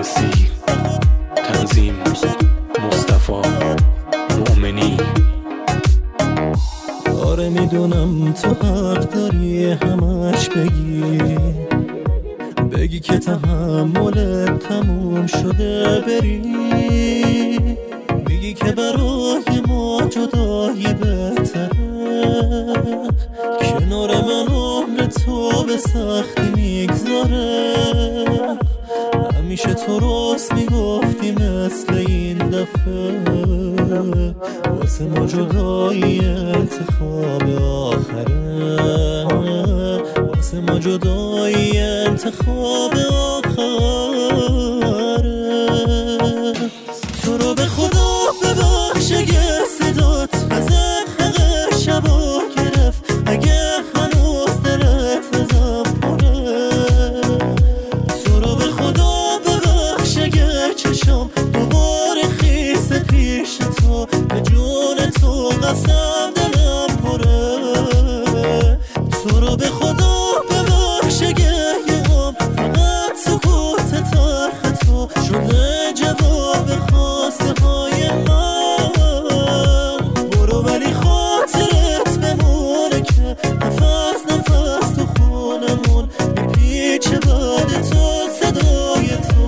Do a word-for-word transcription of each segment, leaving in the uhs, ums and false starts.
عباسی، تنظیم مصطفی مؤمنی. آره میدونم تو حق داری همش بگی بگی که تحملت تموم شده بری، میگی که برای ما جدایی بهتره، کنار من عمر تو به سختی میگذاره، همیشه تو راست میگفتی مثل این دفعه، واسه ما جدایی انتخاب آخره، واسه ما جدایی انتخاب آخره. تو رو به خدا ببخش اگه صدات بزخ شبا گرفت، اگه هنوز دلت ازم پره، تو رو به خدا ببخش اگه چشم دوباره خیس پیش تو، به جون تو قسم دلم پره، تو رو به خدا ببخش اگه یه هم فقط سکوت تلخ تو شده جواب خواسته های من، برو ولی خاطرت بمونه که نفس نفس تو خونمون میپیچه بعد تو صدای تو.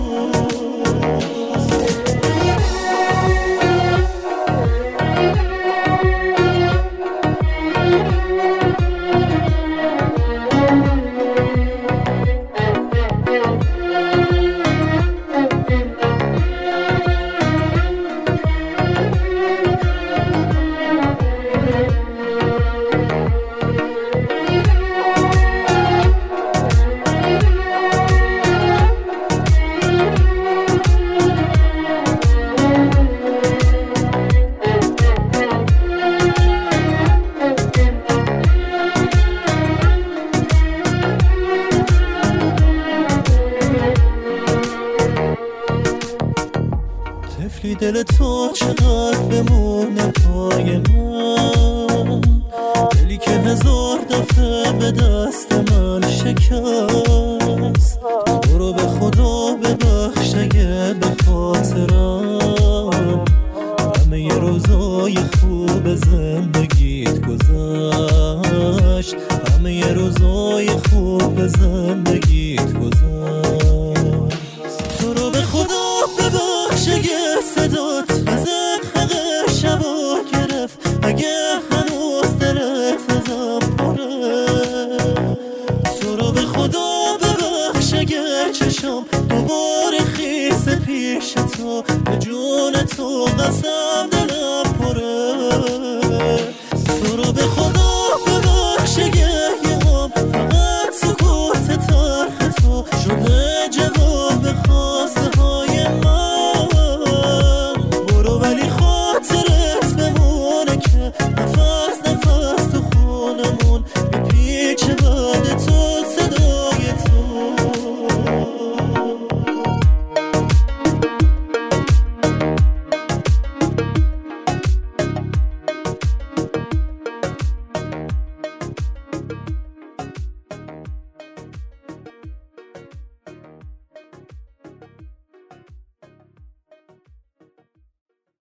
طفلی دل تو چقدر بمونه پای من، دلی که هزار دفعه به دست من شکست، تو رو به خدا ببخش اگه به خاطرم همه ی روزای خوب زندگیت گذشت، همه ی روزای خوب زندگیت گذشت.